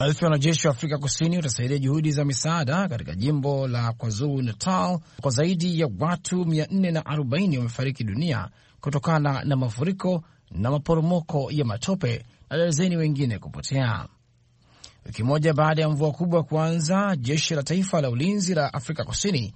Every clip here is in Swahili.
Maelfu ya wanajeshi wa Afrika Kusini watasaidia juhudi za misaada katika jimbo la KwaZulu Natal kwa zaidi ya watu 440 wamefariki dunia kutokana na mafuriko na maporomoko ya matope na darzeni wengine kupotea. Wiki moja baada ya mvua kubwa kuanza, jeshi la taifa la ulinzi la Afrika Kusini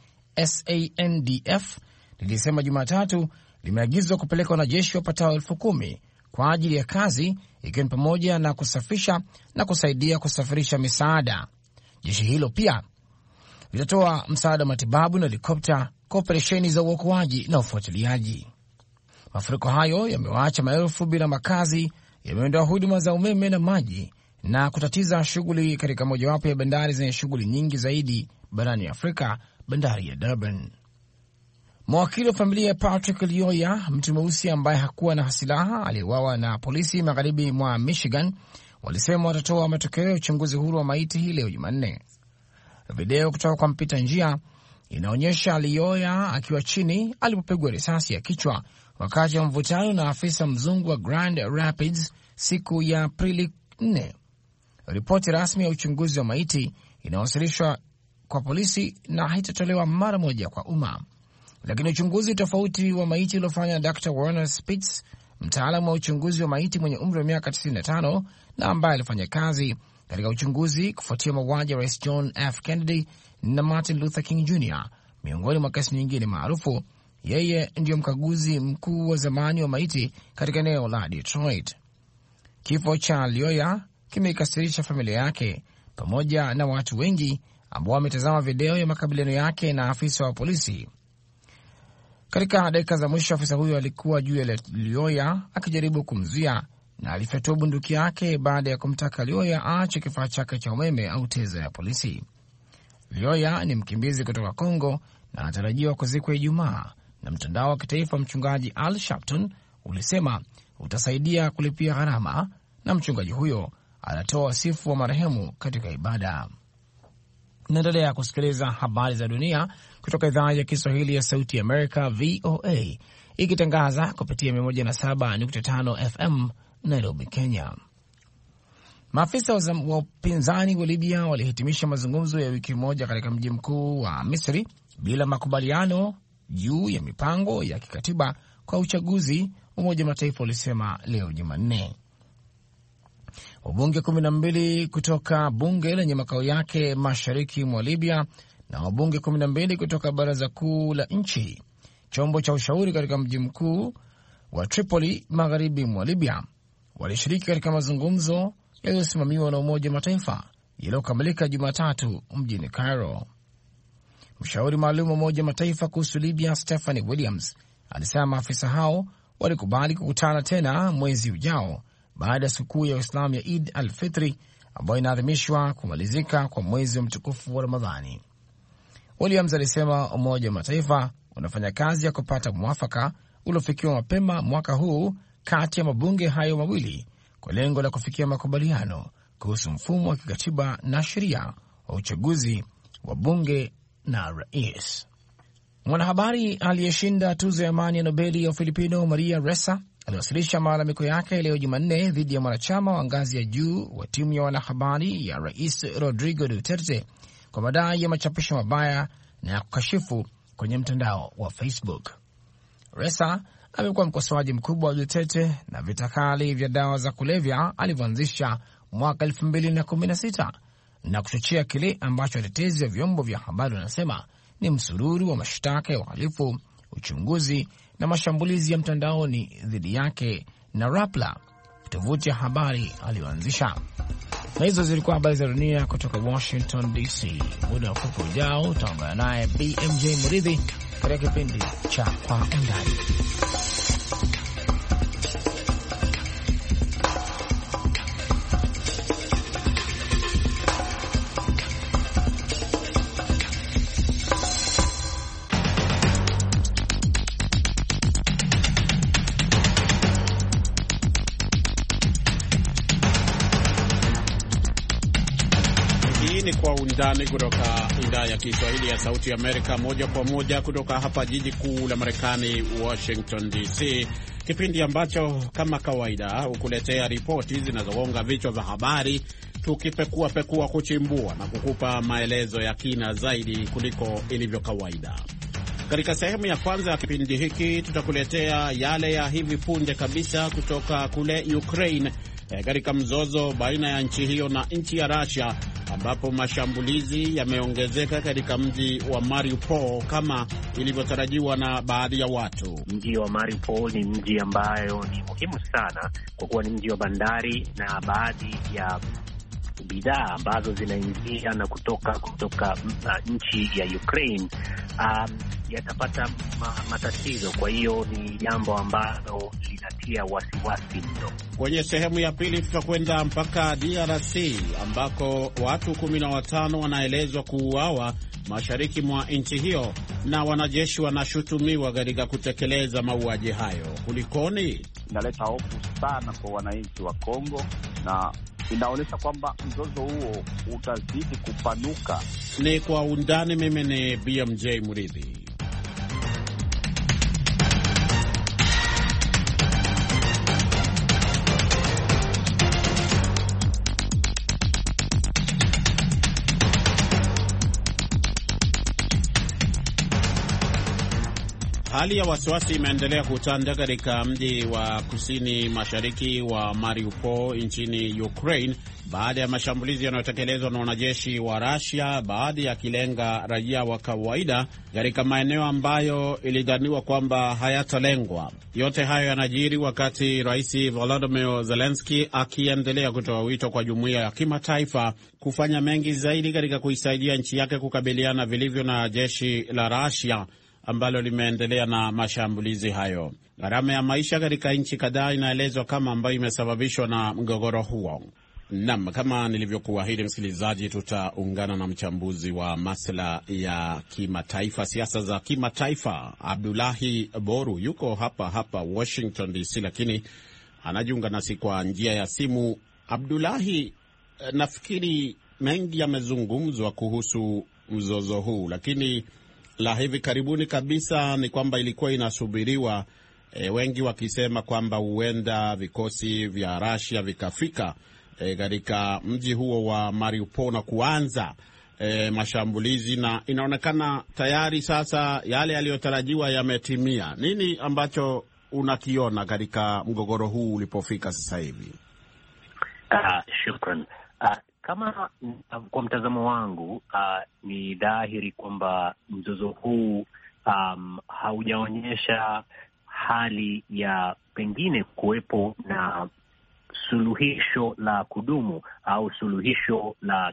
SANDF lilisema Jumatatu limeagizwa kupeleka wanajeshi wapatao 10,000 kwa ajili ya kazi, ikiwa ni pamoja na kusafisha na kusaidia kusafirisha misaada. Jeshi hilo pia litatoa msaada wa matibabu na helikopta kwa operesheni za uokoaji na ufuatiliaji. Mafuriko hayo yamewaacha maelfu bila makazi, yameondoa huduma za umeme na maji na kutatiza shughuli katika mojawapo ya bandari zenye shughuli nyingi zaidi barani Afrika, bandari ya Durban. Mawakili wa familia ya Patrick Lyoya, mtu mweusi ambaye hakuwa na silaha aliyeuawa na polisi magharibi mwa Michigan, walisema watatoa matokeo ya uchunguzi huru wa maiti hii leo Jumanne. Video kutoka kwa mpita njia inaonyesha Lyoya akiwa chini alipopigwa risasi ya kichwa wakati wa mvutano na afisa mzungu wa Grand Rapids siku ya Aprili 4. Ripoti rasmi ya uchunguzi wa maiti inawasilishwa kwa polisi na haitatolewa mara moja kwa umma. Lakini uchunguzi tofauti wa maiti uliofanywa na Dr. Werner Spitz, mtaalamu wa uchunguzi wa maiti mwenye umri wa miaka 95 na ambaye alifanya kazi katika uchunguzi kufuatia mauaji ya Rais John F. Kennedy na Martin Luther King Jr. miongoni mwa kesi nyingine maarufu. Yeye ndiyo mkaguzi mkuu wa zamani wa maiti katika eneo la Detroit. Kifo cha Lyoya kimeikasirisha familia yake pamoja na watu wengi ambao wametazama video ya makabiliano yake na afisa wa polisi. Katika dakika za mwisho, afisa huyo alikuwa juu ya Lyoya akijaribu kumzuia na alifyatua bunduki yake baada ya kumtaka Lyoya aache kifaa chake cha umeme au teza ya polisi. Lyoya ni mkimbizi kutoka Kongo na anatarajiwa kuzikwa Ijumaa, na mtandao wa kitaifa mchungaji Al Sharpton ulisema utasaidia kulipia gharama, na mchungaji huyo anatoa wasifu wa marehemu katika ibada. Naendelea kusikiliza habari za dunia kutoka idhaa ya Kiswahili ya Sauti ya Amerika, VOA, ikitangaza kupitia 107.5 FM Nairobi, Kenya. Maafisa wa upinzani wa Libya walihitimisha mazungumzo ya wiki moja katika mji mkuu wa Misri bila makubaliano juu ya mipango ya kikatiba kwa uchaguzi, Umoja wa Mataifa ulisema leo Jumanne. Wabunge 12 kutoka bunge lenye makao yake mashariki mwa Libya na wabunge 12 kutoka baraza kuu la nchi, chombo cha ushauri katika mji mkuu wa Tripoli magharibi mwa Libya, walishiriki katika mazungumzo yaliyosimamiwa na Umoja wa Mataifa yaliyokamilika Jumatatu mjini Cairo. Mshauri maalum wa Umoja wa Mataifa kuhusu Libya, Stephanie Williams, alisema maafisa hao walikubali kukutana tena mwezi ujao baada ya sikukuu ya Uislamu ya Eid al-Fitri ambayo inaadhimishwa kumalizika kwa mwezi wa mtukufu wa Ramadhani. Williams alisema Umoja wa Mataifa unafanya kazi ya kupata mwafaka uliofikiwa mapema mwaka huu kati ya mabunge hayo mawili kwa lengo la kufikia makubaliano kuhusu mfumo wa kikatiba na sheria wa uchaguzi wa bunge na rais. Mwanahabari aliyeshinda tuzo ya amani ya Nobeli ya Ufilipino Maria Ressa aliwasilisha malalamiko yake leo Jumanne dhidi ya mwanachama wa ngazi ya juu wa timu ya wanahabari ya Rais Rodrigo Duterte kwa madai ya machapisho mabaya na ya kukashifu kwenye mtandao wa Facebook. Ressa amekuwa mkosoaji mkubwa wa Duterte na vita kali vya dawa za kulevya alivyoanzisha mwaka 2016 na kuchochea kile ambacho watetezi wa vyombo vya habari wanasema ni msururu wa mashtaka ya uhalifu, uchunguzi na mashambulizi ya mtandaoni dhidi yake na Rappler, tovuti ya habari aliyoanzisha. Na hizo zilikuwa habari za dunia kutoka Washington DC. Muda mfupi ujao utaungana naye BMJ Muridhi katika kipindi cha Kwa Undani. Kwa Undani kutoka idhaa ya Kiswahili ya Sauti Amerika, moja kwa moja kutoka hapa jiji kuu la Marekani, Washington DC, kipindi ambacho kama kawaida hukuletea ripoti zinazogonga vichwa vya habari tukipekua kuchimbua na kukupa maelezo ya kina zaidi kuliko ilivyo kawaida. Katika sehemu ya kwanza ya kipindi hiki tutakuletea yale ya hivi punde kabisa kutoka kule Ukraine katika mzozo baina ya nchi hiyo na nchi ya Russia, ambapo mashambulizi yameongezeka katika mji wa Mariupol kama ilivyotarajiwa na baadhi ya watu. Mji wa Mariupol ni mji ambayo ni muhimu sana kwa kuwa ni mji wa bandari, na baadhi ya bidhaa ambazo zinaingia na kutoka nchi ya Ukraine yatapata matatizo. Kwa hiyo ni jambo ambalo linatia wasiwasi mno. Kwenye sehemu ya pili tutakwenda mpaka DRC ambako watu 15 wanaelezwa kuuawa mashariki mwa nchi hiyo, na wanajeshi wanashutumiwa katika kutekeleza mauaji hayo. Kulikoni? Inaleta hofu sana kwa wananchi wa Kongo na inaonyesha kwamba mzozo huo utazidi kupanuka. Ni kwa undani. Mimi ni BMJ Muridhi. Hali ya wasiwasi imeendelea kutanda katika mji wa kusini mashariki wa Mariupol nchini Ukraine baada ya mashambulizi yanayotekelezwa na wanajeshi wa Russia, baadhi yakilenga raia wa kawaida katika maeneo ambayo ilidhaniwa kwamba hayatalengwa. Yote hayo yanajiri wakati Rais Volodymyr Zelensky akiendelea kutoa wito kwa jumuiya ya kimataifa kufanya mengi zaidi katika kuisaidia nchi yake kukabiliana vilivyo na jeshi la Russia ambalo limeendelea na mashambulizi hayo. Gharama ya maisha katika nchi kadhaa inaelezwa kama ambayo imesababishwa na mgogoro huo. Naam, kama nilivyokuahidi msikilizaji, tutaungana na mchambuzi wa masuala ya kimataifa, siasa za kimataifa, Abdullahi Boru. Yuko hapa Washington DC, lakini anajiunga nasi kwa njia ya simu. Abdullahi, nafikiri mengi yamezungumzwa kuhusu mzozo huu, lakini la hivi karibuni kabisa ni kwamba ilikuwa inasubiriwa, wengi wakisema kwamba huenda vikosi vya Russia vikafika katika mji huo wa Mariupol na kuanza mashambulizi, na inaonekana tayari sasa yale yaliyotarajiwa yametimia. Nini ambacho unakiona katika mgogoro huu ulipofika sasa hivi? Shukran. Kama kwa mtazamo wangu, ni dhahiri kwamba mzozo huu haujaonyesha hali ya pengine kuwepo na suluhisho la kudumu au suluhisho la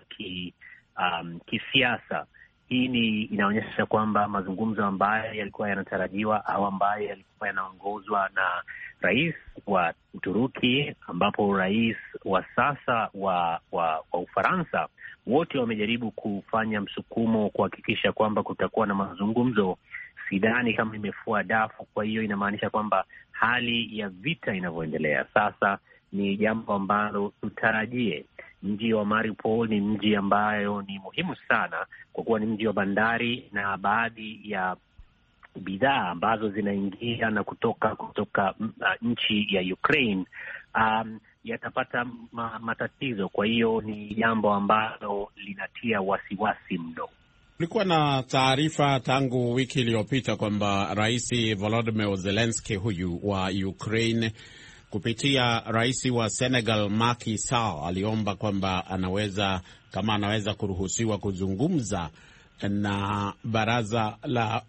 kisiasa. Hii inaonyesha kwamba mazungumzo ambayo yalikuwa yanatarajiwa au ambayo yalikuwa yanaongozwa na rais wa Uturuki, ambapo rais wa sasa wa Ufaransa, wote wamejaribu kufanya msukumo kuhakikisha kwamba kutakuwa na mazungumzo. Sidhani kama imefua dafu. Kwa hiyo inamaanisha kwamba hali ya vita inavyoendelea sasa ni jambo ambalo tutarajie. Mji wa Mariupol ni mji ambayo ni muhimu sana kwa kuwa ni mji wa bandari, na baadhi ya bidhaa ambazo zinaingia na kutoka nchi ya Ukraine yatapata matatizo. Kwa hiyo ni jambo ambalo linatia wasiwasi mno. Kulikuwa na taarifa tangu wiki iliyopita kwamba Rais Volodymyr Zelensky huyu wa Ukraine kupitia rais wa Senegal Macky Sall aliomba kwamba anaweza kuruhusiwa kuzungumza na baraza la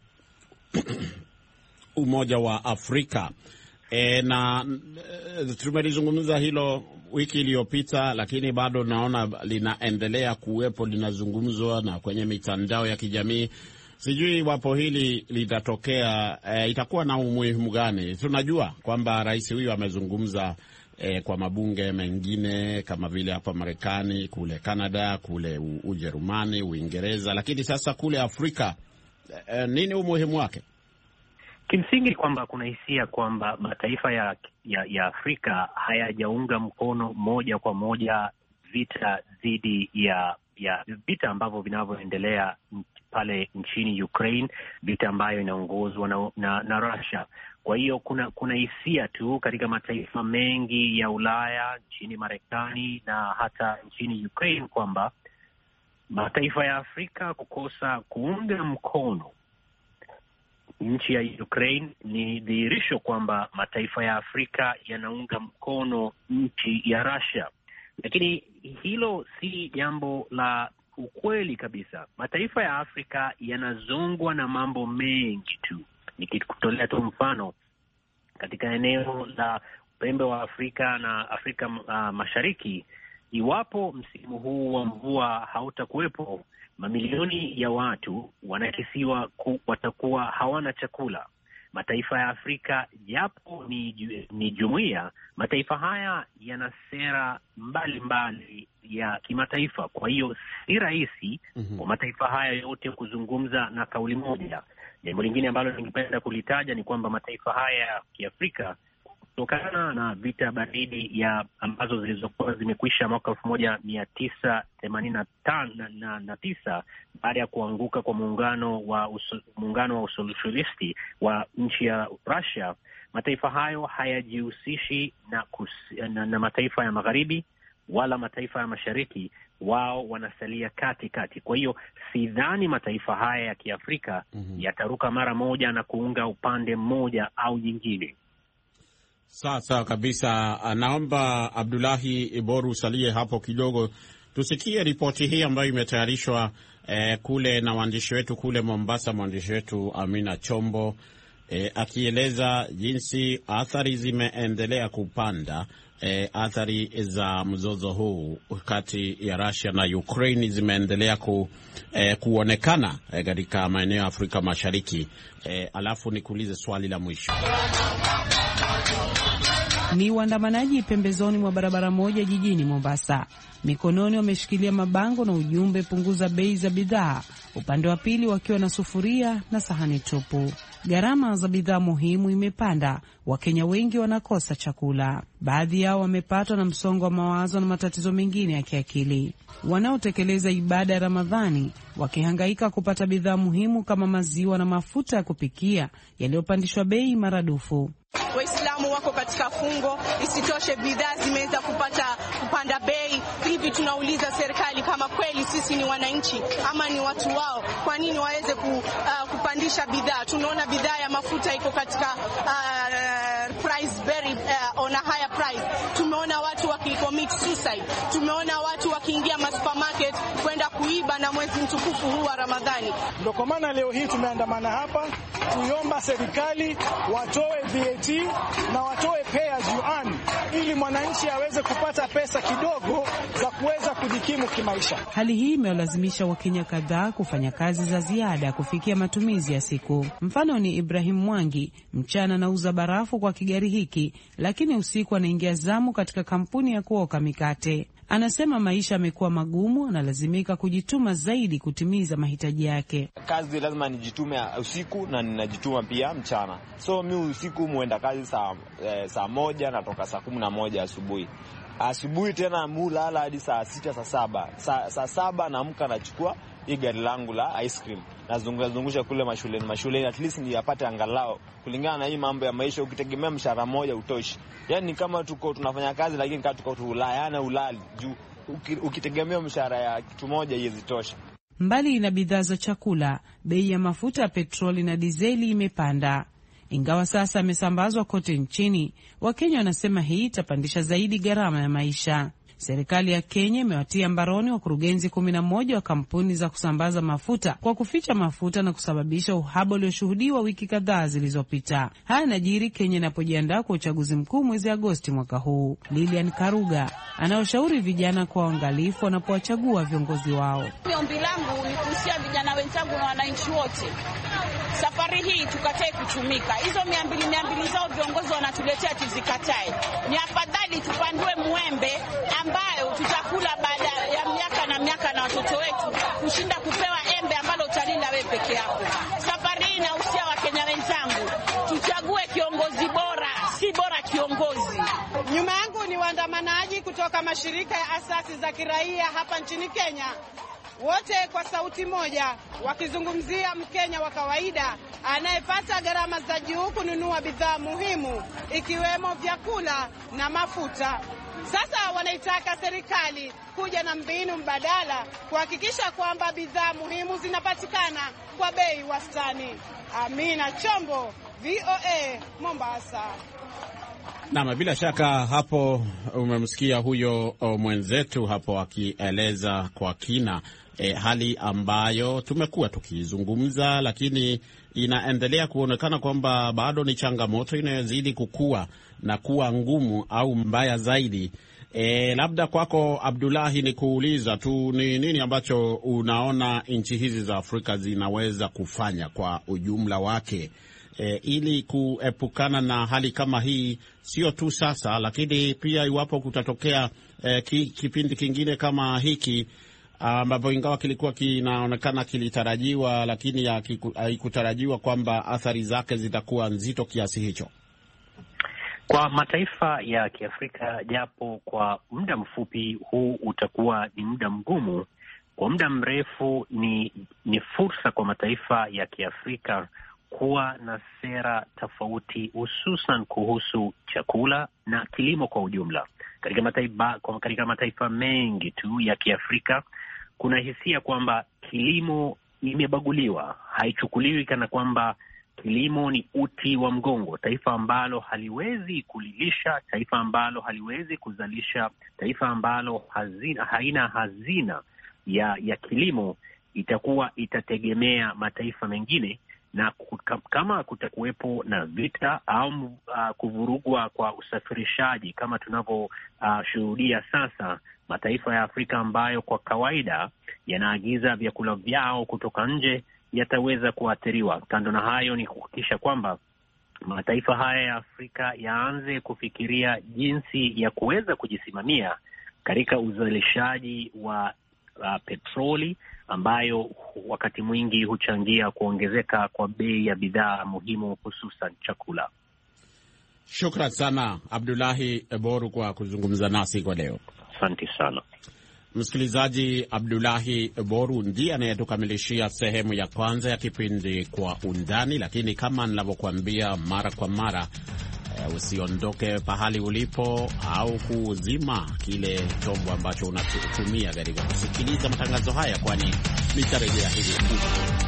Umoja wa Afrika. Na tumelizungumza hilo wiki iliyopita, lakini bado naona linaendelea kuwepo, linazungumzwa na kwenye mitandao ya kijamii. Sijui iwapo hili litatokea, itakuwa na umuhimu gani? Tunajua kwamba rais huyu amezungumza kwa mabunge mengine kama vile hapa Marekani, kule Canada, kule Ujerumani, Uingereza, lakini sasa kule Afrika, nini umuhimu wake? Kimsingi kwamba kuna hisia kwamba mataifa ya Afrika hayajaunga mkono moja kwa moja vita dhidi ya vita ambavyo vinavyoendelea pale nchini Ukraine, vita ambayo inaongozwa na Russia. Kwa hiyo kuna hisia tu katika mataifa mengi ya Ulaya, nchini Marekani na hata nchini Ukraine kwamba mataifa ya Afrika kukosa kuunga mkono nchi ya Ukraine ni dhihirisho kwamba mataifa ya Afrika yanaunga mkono nchi ya Russia. Lakini hilo si jambo la ukweli kabisa. Mataifa ya Afrika yanazongwa na mambo mengi tu. Nikikutolea tu mfano, katika eneo la pembe wa Afrika na Afrika Mashariki, iwapo msimu huu wa mvua hautakuwepo, mamilioni ya watu wanakisiwa watakuwa hawana chakula. Mataifa ya Afrika japo ni jumuiya, mataifa haya yana sera mbalimbali ya kimataifa. Kwa hiyo si rahisi kwa mataifa haya yote kuzungumza na kauli moja. Jambo lingine ambalo ningependa kulitaja ni kwamba mataifa haya ya Kiafrika, kutokana na vita baridi ambazo zilizokuwa zimekwisha mwaka 1989 baada ya kuanguka kwa muungano wa usoshalisti wa nchi ya Russia, mataifa hayo hayajihusishi na mataifa ya magharibi wala mataifa ya mashariki. Wao wanasalia kati. Kwa hiyo sidhani mataifa haya ya Kiafrika yataruka mara moja na kuunga upande mmoja au nyingine. Sawa kabisa. Naomba Abdullahi Iboru usalie hapo kidogo, tusikie ripoti hii ambayo imetayarishwa kule na waandishi wetu kule Mombasa, mwandishi wetu Amina Chombo akieleza jinsi athari zimeendelea kupanda. Athari za mzozo huu kati ya Russia na Ukraine zimeendelea kuonekana katika maeneo ya Afrika Mashariki. Alafu nikuulize swali la mwisho. Ni waandamanaji pembezoni mwa barabara moja jijini Mombasa. Mikononi wameshikilia mabango na ujumbe punguza bei za bidhaa, upande wa pili wakiwa na sufuria na sahani tupu. Gharama za bidhaa muhimu imepanda, Wakenya wengi wanakosa chakula. Baadhi yao wamepatwa na msongo wa mawazo na matatizo mengine ya kiakili. Wanaotekeleza ibada ya Ramadhani wakihangaika kupata bidhaa muhimu kama maziwa na mafuta ya kupikia yaliyopandishwa bei maradufu. Waislamu wako katika fungo, isitoshe bidhaa zimeweza kupanda bei. Hivi tunauliza serikali kama kweli sisi ni wananchi ama ni watu wao, kwa nini waweze kupandisha bidhaa? Tunaona bidhaa ya mafuta iko katika price very on a higher price. Tumeona watu wakicommit suicide. Tumeona watu wakiingia supermarket kwenda kuiba na mwezi mtukufu huu wa Ramadhani. Ndio kwa maana leo hii tumeandamana hapa kuiomba serikali watoe VAT na watoe pay as you earn ili mwananchi aweze kupata pesa kidogo za kuweza kujikimu kimaisha. Hali hii imewalazimisha Wakenya kadhaa kufanya kazi za ziada kufikia matumizi ya siku. Mfano ni Ibrahim Mwangi, mchana anauza barafu kwa kigari hiki, lakini usiku anaingia zamu katika kampuni ya kuoka mikate. Anasema maisha yamekuwa magumu, analazimika kujituma zaidi kutimiza mahitaji yake. Kazi lazima nijitume usiku na ninajituma pia mchana. So mimi usiku muenda kazi saa 1 natoka saa 11 asubuhi. Asubuhi tena mulala hadi saa 6 saa 7. Saa 7 naamka nachukua hii gari langu la ice cream. Nazungusha kule mashuleni at least niyapate angalau. Kulingana na hii mambo ya maisha, ukitegemea mshahara moja utoshi. Yaani kama tunafanya kazi lakini kama tuko tulayana ulali juu ukitegemea mshahara ya kitu moja yezitosha. Mbali na bidhaa za chakula, bei ya mafuta ya petroli na dizeli imepanda. Ingawa sasa imesambazwa kote nchini, Wakenya wanasema hii itapandisha zaidi gharama ya maisha. Serikali ya Kenya imewatia mbaroni wakurugenzi 11 wa kampuni za kusambaza mafuta kwa kuficha mafuta na kusababisha uhaba ulioshuhudiwa wiki kadhaa zilizopita. Haya yanajiri Kenya inapojiandaa kwa uchaguzi mkuu mwezi Agosti mwaka huu. Lilian Karuga anaoshauri vijana kwa uangalifu wanapowachagua viongozi wao. Ombi langu ni kuhusia vijana wenzangu na wananchi wote. Safari hii tukatae kutumika. Hizo 200 zao viongozi wanatuletea tuzikatae. Ni afadhali tupandue mwembe ambayo tutakula baada ya miaka na watoto wetu kushinda kupewa embe ambalo utalila wewe peke yako. Safari hii nahusia Wakenya wenzangu, tuchague kiongozi bora, si bora kiongozi. Nyuma yangu ni waandamanaji kutoka katika mashirika ya asasi za kiraia hapa nchini Kenya, wote kwa sauti moja wakizungumzia Mkenya wa kawaida anayepata gharama za juu kununua bidhaa muhimu ikiwemo vyakula na mafuta. Sasa wanaitaka serikali kuja na mbinu mbadala kuhakikisha kwamba bidhaa muhimu zinapatikana kwa bei wastani. Amina Chombo, VOA, Mombasa. Naam, bila shaka hapo umemsikia huyo mwenzetu hapo akieleza kwa kina hali ambayo tumekuwa tukizungumza, lakini inaendelea kuonekana kwamba bado ni changamoto inayozidi kukua na kuwa ngumu au mbaya zaidi. Labda kwako Abdullahi, ni kuuliza tu ni nini ambacho unaona nchi hizi za Afrika zinaweza kufanya kwa ujumla wake ili kuepukana na hali kama hii, sio tu sasa, lakini pia iwapo kutatokea kipindi kingine kama hiki ambapo ingawa kilikuwa kinaonekana kilitarajiwa, lakini haikutarajiwa kwamba athari zake zitakuwa nzito kiasi hicho. Kwa mataifa ya Kiafrika, japo kwa muda mfupi huu utakuwa ni muda mgumu, kwa muda mrefu ni fursa kwa mataifa ya Kiafrika kuwa na sera tofauti, hususan kuhusu chakula na kilimo kwa ujumla. Katika mataifa mengi tu ya Kiafrika kuna hisia kwamba kilimo imebaguliwa, haichukuliwi kana kwamba kilimo ni uti wa mgongo. Taifa ambalo haliwezi kulilisha, taifa ambalo haliwezi kuzalisha, taifa ambalo haina hazina ya kilimo itategemea mataifa mengine, na kama kutakuwepo na vita au kuvurugwa kwa usafirishaji kama tunavyoshuhudia sasa, mataifa ya Afrika ambayo kwa kawaida yanaagiza vyakula vyao kutoka nje yataweza kuathiriwa. Kando na hayo, ni kuhakikisha kwamba mataifa haya ya Afrika yaanze kufikiria jinsi ya kuweza kujisimamia katika uzalishaji wa petroli ambayo wakati mwingi huchangia kuongezeka kwa bei ya bidhaa muhimu, hususan chakula. Shukran sana Abdullahi Boru kwa kuzungumza nasi kwa leo. Asante sana. Msikilizaji, Abdullahi Boru ndiye anayetukamilishia sehemu ya kwanza ya kipindi Kwa Undani, lakini kama ninavyokuambia mara kwa mara, usiondoke pahali ulipo au kuzima kile chombo ambacho unatumia katika kusikiliza matangazo haya, kwani nitarejea hivi punde.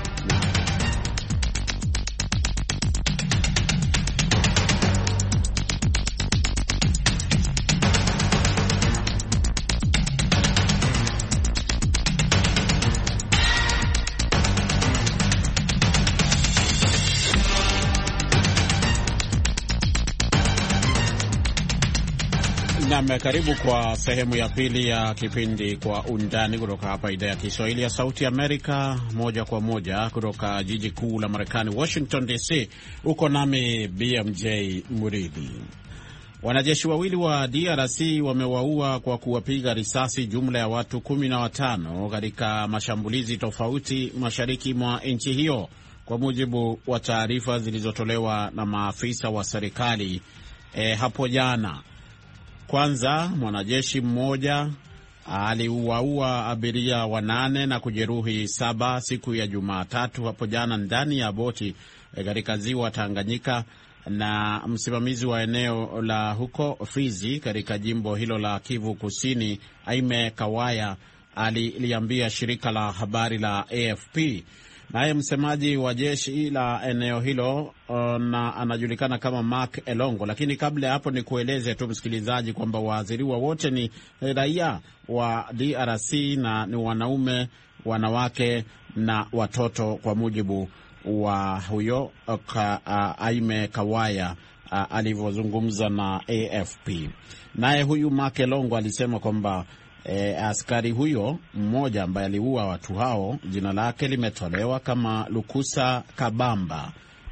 Karibu kwa sehemu ya pili ya kipindi Kwa Undani kutoka hapa idhaa ya Kiswahili ya Sauti Amerika, moja kwa moja kutoka jiji kuu la Marekani, Washington DC. Uko nami BMJ Muridhi. Wanajeshi wawili wa DRC wamewaua kwa kuwapiga risasi jumla ya watu 15 katika mashambulizi tofauti mashariki mwa nchi hiyo, kwa mujibu wa taarifa zilizotolewa na maafisa wa serikali hapo jana. Kwanza, mwanajeshi mmoja aliwaua abiria 8 na kujeruhi 7 siku ya Jumatatu hapo jana ndani ya boti katika ziwa Tanganyika, na msimamizi wa eneo la huko Fizi katika jimbo hilo la Kivu Kusini, Aime Kawaya, aliliambia shirika la habari la AFP. Naye msemaji wa jeshi la eneo hilo na anajulikana kama Mark Elongo. Lakini kabla ya hapo, ni kueleze tu msikilizaji kwamba waathiriwa wote ni raia wa DRC na ni wanaume, wanawake na watoto, kwa mujibu wa huyo Aime Kawaya alivyozungumza na AFP. Naye huyu Mark Elongo alisema kwamba askari huyo mmoja ambaye aliua watu hao, jina lake limetolewa kama Lukusa Kabamba,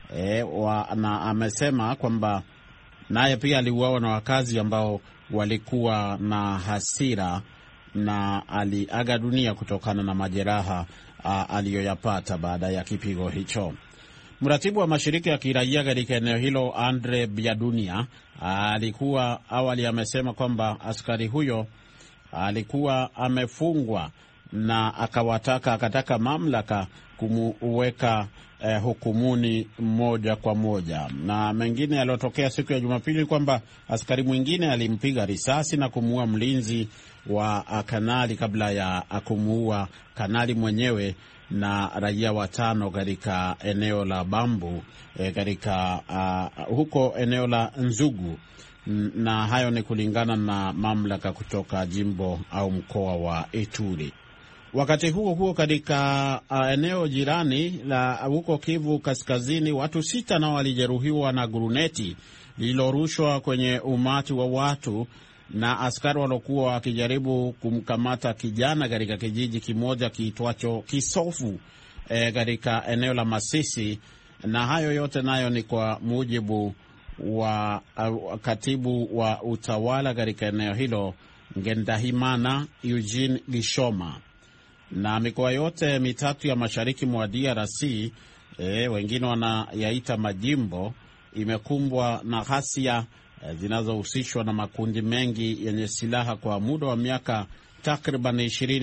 na amesema kwamba naye pia aliuawa na wakazi ambao walikuwa na hasira, na aliaga dunia kutokana na majeraha aliyoyapata baada ya kipigo hicho. Mratibu wa mashirika ya kiraia katika eneo hilo, Andre Biadunia, alikuwa awali amesema kwamba askari huyo alikuwa amefungwa na akataka mamlaka kumuweka hukumuni moja kwa moja. Na mengine yaliyotokea siku ya Jumapili kwamba askari mwingine alimpiga risasi na kumuua mlinzi wa kanali kabla ya kumuua kanali mwenyewe na raia 5 katika eneo la Bambu katika huko eneo la Nzugu, na hayo ni kulingana na mamlaka kutoka jimbo au mkoa wa Ituri. Wakati huo katika eneo jirani la huko Kivu Kaskazini, watu 6 nao walijeruhiwa na guruneti lililorushwa kwenye umati wa watu na askari waliokuwa wakijaribu kumkamata kijana katika kijiji kimoja kiitwacho Kisofu katika eneo la Masisi. Na hayo yote nayo ni kwa mujibu wa katibu wa utawala katika eneo hilo, Ngendahimana Eugene Gishoma. Na mikoa yote mitatu ya mashariki mwa DRC, wengine wanayaita majimbo, imekumbwa na ghasia zinazohusishwa na makundi mengi yenye silaha kwa muda wa miaka takriban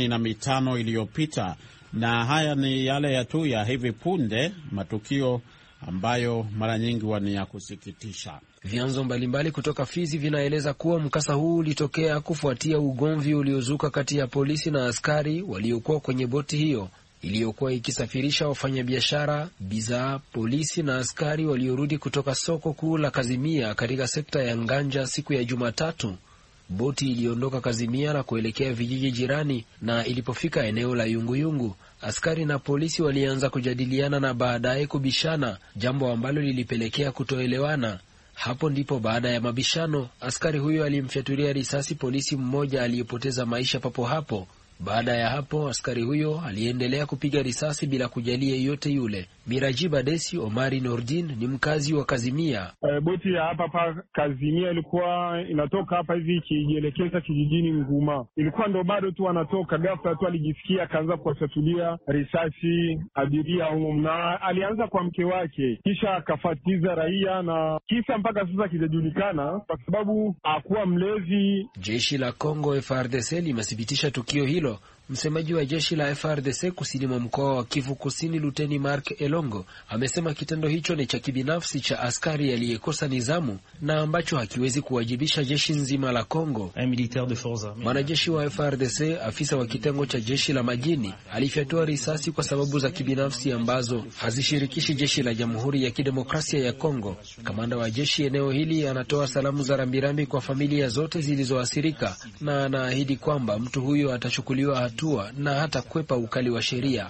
25 iliyopita. Na haya ni yale tu ya hivi punde, matukio ambayo mara nyingi ni ya kusikitisha. Vyanzo mbalimbali kutoka Fizi vinaeleza kuwa mkasa huu ulitokea kufuatia ugomvi uliozuka kati ya polisi na askari waliokuwa kwenye boti hiyo iliyokuwa ikisafirisha wafanyabiashara, bidhaa. Polisi na askari waliorudi kutoka soko kuu la Kazimia katika sekta ya Nganja siku ya Jumatatu. Boti iliondoka Kazimia na kuelekea vijiji jirani, na ilipofika eneo la Yunguyungu, askari na polisi walianza kujadiliana na baadaye kubishana, jambo ambalo lilipelekea kutoelewana. Hapo ndipo baada ya mabishano, askari huyo alimfyatulia risasi polisi mmoja aliyepoteza maisha papo hapo. Baada ya hapo, askari huyo aliendelea kupiga risasi bila kujalia yote yule. Mirajiba Desi Omari Nordin ni mkazi wa Kazimia. Boti ya hapa Kazimia ilikuwa inatoka hapa hivi ikijielekeza kijijini Nguma. Ilikuwa ndo bado tu wanatoka, ghafla tu alijisikia akaanza kuwasatulia risasi abiria huko, na alianza kwa mke wake, kisha akafatiza raia, na kisa mpaka sasa kijajulikana kwa sababu hakuwa mlezi. Jeshi la Kongo FARDC limethibitisha tukio hilo. Msemaji wa jeshi la FARDC kusini mwa mkoa wa Kivu Kusini, Luteni Mark Elongo, amesema kitendo hicho ni cha kibinafsi cha askari aliyekosa nizamu na ambacho hakiwezi kuwajibisha jeshi nzima la Kongo. Mwanajeshi wa FARDC, afisa wa kitengo cha jeshi la majini, alifyatua risasi kwa sababu za kibinafsi ambazo hazishirikishi jeshi la Jamhuri ya Kidemokrasia ya Kongo. Kamanda wa jeshi eneo hili anatoa salamu za rambirambi kwa familia zote zilizoathirika na anaahidi kwamba mtu huyo atachukuliwa na hata kwepa ukali wa sheria.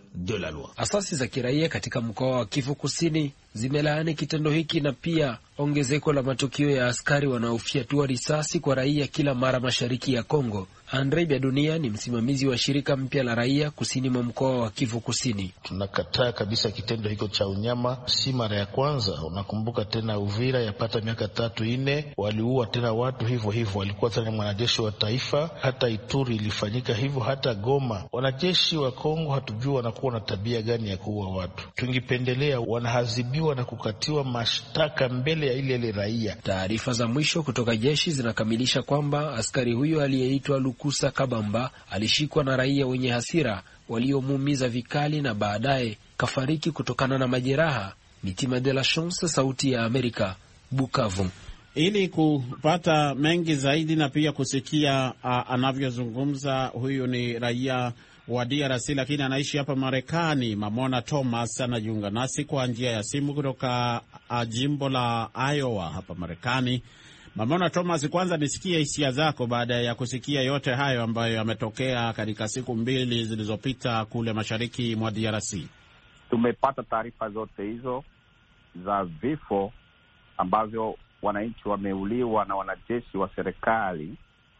Asasi za kiraia katika mkoa wa Kivu Kusini zimelaani kitendo hiki na pia ongezeko la matukio ya askari wanaofyatua risasi kwa raia kila mara mashariki ya Kongo. Andre Biadunia ni msimamizi wa shirika mpya la raia kusini mwa mkoa wa Kivu Kusini. Tunakataa kabisa kitendo hiko cha unyama, si mara ya kwanza. Unakumbuka tena Uvira yapata miaka 3-4 waliua tena watu hivyo hivyo, walikuwa tena mwanajeshi wa taifa. Hata Ituri ilifanyika hivyo, hata Goma. Wanajeshi wa Kongo hatujua wanakuwa na tabia gani ya kuua watu. Tungipendelea wanahazibiwa na kukatiwa mashtaka mbele ya ile raia. Taarifa za mwisho kutoka jeshi zinakamilisha kwamba askari huyo aliyeitwa Lukusa Kabamba alishikwa na raia wenye hasira waliomuumiza vikali na baadaye kafariki kutokana na majeraha. Mitima de la Chance, Sauti ya Amerika, Bukavu. Ili kupata mengi zaidi na pia kusikia anavyozungumza, huyu ni raia wa DRC lakini anaishi hapa Marekani. Mamona Thomas anajiunga nasi kwa njia ya simu kutoka jimbo la Iowa hapa Marekani. Mamona Thomas, kwanza nisikie hisia zako baada ya kusikia yote hayo ambayo yametokea katika siku 2 zilizopita kule mashariki mwa DRC. Tumepata taarifa zote hizo za vifo ambavyo wananchi wameuliwa na wanajeshi wa serikali,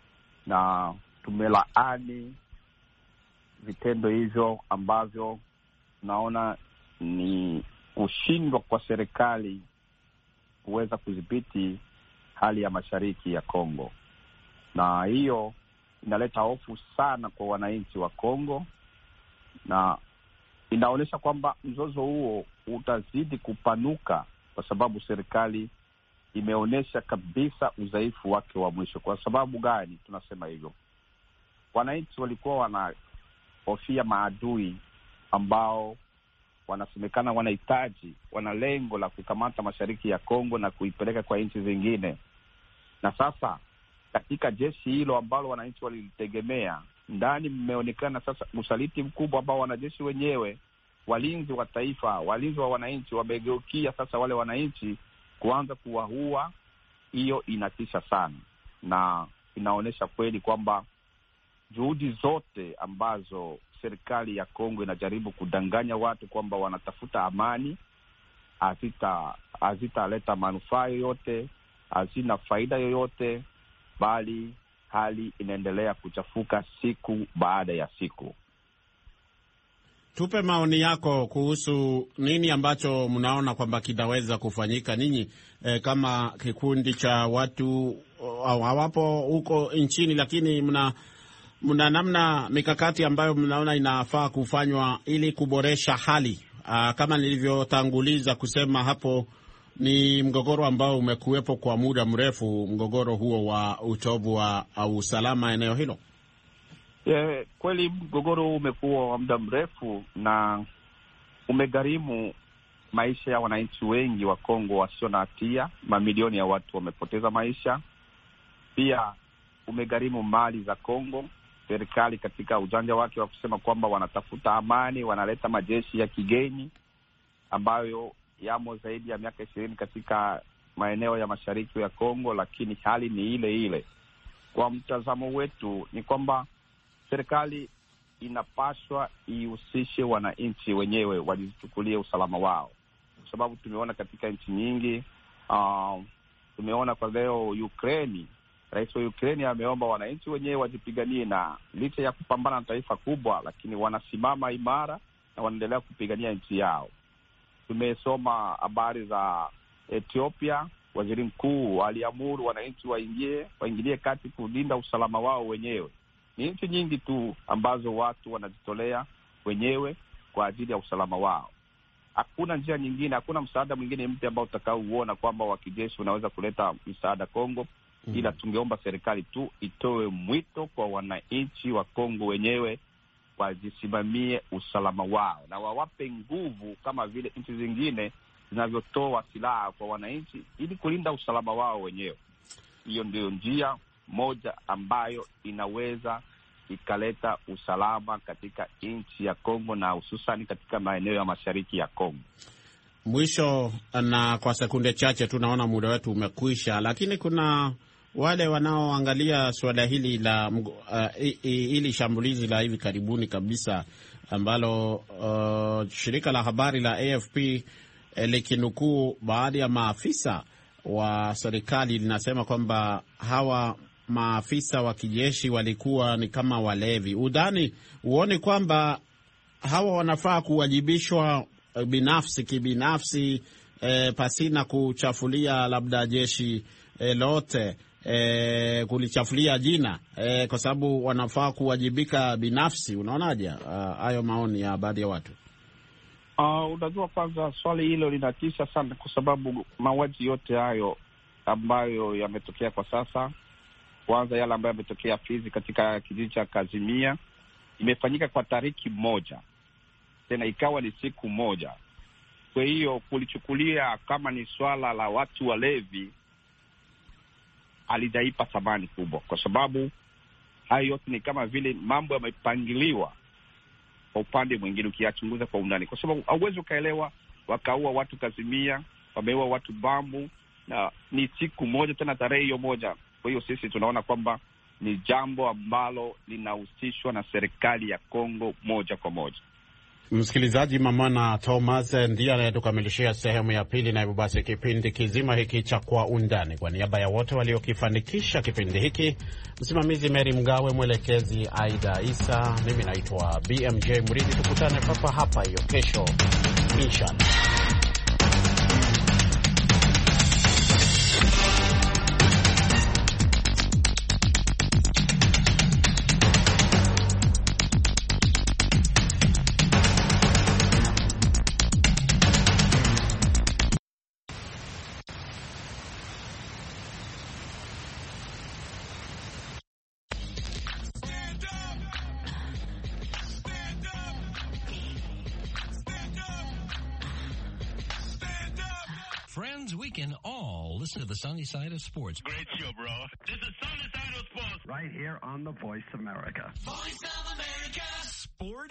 na tumelaani vitendo hivyo ambavyo naona ni kushindwa kwa serikali kuweza kudhibiti hali ya mashariki ya Kongo, na hiyo inaleta hofu sana kwa wananchi wa Kongo, na inaonyesha kwamba mzozo huo utazidi kupanuka kwa sababu serikali imeonyesha kabisa udhaifu wake wa mwisho. Kwa sababu gani tunasema hivyo? wananchi walikuwa wanahofia maadui ambao wanasemekana wana lengo la kukamata mashariki ya Kongo na kuipeleka kwa nchi zingine. Na sasa katika jeshi hilo ambalo wananchi walitegemea, ndani mmeonekana sasa usaliti mkubwa ambao wanajeshi wenyewe, walinzi wa taifa, walinzi wa wananchi, wamegeukia sasa wale wananchi kuanza kuwaua. Hiyo inatisha sana, na inaonyesha kweli kwamba juhudi zote ambazo serikali ya Kongo inajaribu kudanganya watu kwamba wanatafuta amani hazitaleta manufaa yoyote, hazina faida yoyote, bali hali inaendelea kuchafuka siku baada ya siku. Tupe maoni yako kuhusu nini ambacho mnaona kwamba kinaweza kufanyika ninyi kama kikundi cha watu hawapo huko nchini, lakini mna namna mikakati ambayo mnaona inafaa kufanywa ili kuboresha hali. Kama nilivyotanguliza kusema hapo, ni mgogoro ambao umekuwepo kwa muda mrefu, mgogoro huo wa utovu wa usalama eneo hilo. Kweli mgogoro umekuwa wa muda mrefu na umegharimu maisha ya wananchi wengi wa Kongo wasio na hatia. Mamilioni ya watu wamepoteza maisha. Pia umegharimu mali za Kongo. Serikali katika ujanja wake wa kusema kwamba wanatafuta amani, wanaleta majeshi ya kigeni ambayo yamo zaidi ya miaka 20 katika maeneo ya mashariki ya Kongo, lakini hali ni ile ile. Kwa mtazamo wetu ni kwamba serikali inapaswa ihusishe wananchi wenyewe, wajichukulie usalama wao, kwa sababu tumeona katika nchi nyingi, tumeona kwa leo Ukraine, rais wa Ukraine ameomba wananchi wenyewe wajipiganie, na licha ya kupambana na taifa kubwa, lakini wanasimama imara na wanaendelea kupigania nchi yao. Tumesoma habari za Ethiopia, waziri mkuu aliamuru wananchi waingilie kati kulinda usalama wao wenyewe. Ni nchi nyingi tu ambazo watu wanajitolea wenyewe kwa ajili ya usalama wao. Hakuna njia nyingine, hakuna msaada mwingine mpya ambao utakaouona kwamba wa kijeshi unaweza kuleta msaada Kongo. Ila tungeomba serikali tu itoe mwito kwa wananchi wa Kongo wenyewe wajisimamie usalama wao na wawape nguvu kama vile nchi zingine zinavyotoa silaha kwa wananchi ili kulinda usalama wao wenyewe. Hiyo ndio njia moja ambayo inaweza ikaleta usalama katika nchi ya Kongo na hususan katika maeneo ya mashariki ya Kongo. Mwisho, na kwa sekunde chache tunaona muda wetu umekwisha, lakini kuna wale wanaoangalia suala hili la hili shambulizi la hivi karibuni kabisa ambalo shirika la habari la AFP likinukuu baadhi ya maafisa wa serikali linasema kwamba hawa maafisa wa kijeshi walikuwa ni kama walevi. Uone kwamba hawa wanafaa kuwajibishwa kibinafsi pasina kuchafulia labda jeshi lote, kulichafulia jina, kwa sababu wanafaa kuwajibika binafsi. Unaonaje hayo maoni ya baadhi ya watu? Unajua, kwanza swali hilo linatisha sana, kwa sababu mauaji yote hayo ambayo yametokea kwa sasa, kwanza yale ambayo yametokea Fizi katika kijiji cha Kazimia, imefanyika kwa tariki moja, tena ikawa ni siku moja. Kwa hiyo kulichukulia kama ni swala la watu walevi alijaipa thamani kubwa, kwa sababu hayo yote ni kama vile mambo yamepangiliwa kwa upande mwingine ukiyachunguza kwa undani, kwa sababu hauwezi ukaelewa wakaua watu Kazimia, wameua watu Bambu, na ni siku moja, tena tarehe hiyo moja. Kwa hiyo sisi tunaona kwamba ni jambo ambalo linahusishwa na serikali ya Kongo moja kwa moja. Msikilizaji, Mamana Thomas ndiye anayetukamilishia sehemu ya pili, na hivyo basi kipindi kizima hiki cha Kwa Undani, kwa niaba ya wote waliokifanikisha kipindi hiki, msimamizi Mary Mgawe, mwelekezi Aida Isa, mimi naitwa BMJ Mridhi. Tukutane papa hapa hiyo kesho inshallah. ends, we can all listen to the Sunny Side of Sports. Great show, bro. This is Sunny Side of Sports. Right here on the Voice America. Voice of America. Sport.